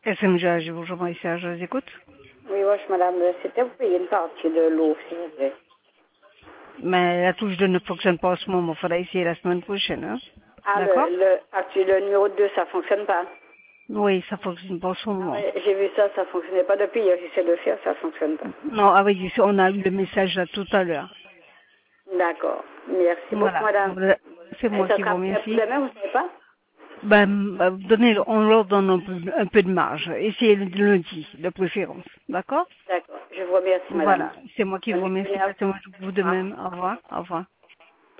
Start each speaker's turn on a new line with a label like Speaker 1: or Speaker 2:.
Speaker 1: SMGH, bonjour Maïssa, je vous écoute.
Speaker 2: Oui, wesh, madame, c'était pour payer une partie de l'eau, s'il vous plaît.
Speaker 1: Mais la touche 2 ne fonctionne pas en ce moment, il faudra essayer la semaine prochaine. Hein.
Speaker 2: Ah,
Speaker 1: D'accord?
Speaker 2: le numéro 2, ça fonctionne pas.
Speaker 1: Oui, ça fonctionne pas en ce
Speaker 2: Ah
Speaker 1: moment.
Speaker 2: ouais, j'ai vu ça, ça fonctionnait pas depuis hier, j'essaie de le faire, ça fonctionne pas.
Speaker 1: Non, avec on a eu le message là tout à l'heure.
Speaker 2: D'accord. Merci beaucoup,
Speaker 1: Voilà.
Speaker 2: madame.
Speaker 1: C'est
Speaker 2: Et
Speaker 1: moi
Speaker 2: ça
Speaker 1: qui
Speaker 2: sera
Speaker 1: vous
Speaker 2: pour
Speaker 1: remercie.
Speaker 2: demain, vous savez pas?
Speaker 1: On leur donne un peu de marge. Essayez le lundi, de préférence. D'accord?
Speaker 2: D'accord. Je vous remercie, madame.
Speaker 1: Voilà. C'est moi qui vous
Speaker 2: Bonne
Speaker 1: remercie.
Speaker 2: journée à
Speaker 1: Passez-moi vous de
Speaker 2: vous.
Speaker 1: même. Au revoir. Au revoir.